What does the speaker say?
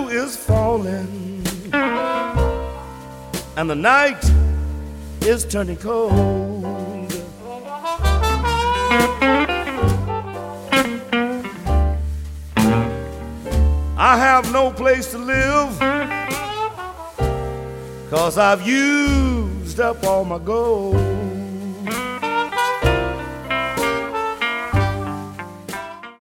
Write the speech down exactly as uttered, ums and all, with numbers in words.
dew is falling and the night is turning cold. I have no place to live 'cause I've used up all my gold.